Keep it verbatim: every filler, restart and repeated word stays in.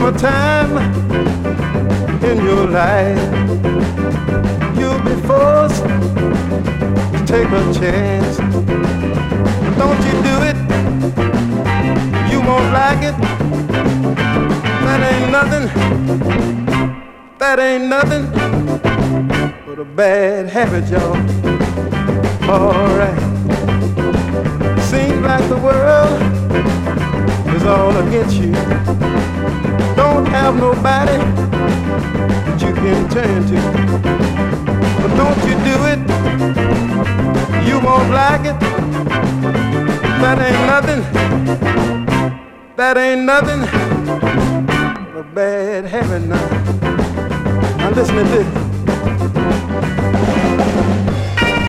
a time in your life you'll be forced to take a chance. Don't you do it, you won't like it. That ain't nothing, that ain't nothing but a bad habit, y'all. Alright. Seems like the world is all against you. Don't have nobody that you can turn to. But don't you do it, you won't like it. That ain't nothing, that ain't nothing but a bad habit now. Now listen to this.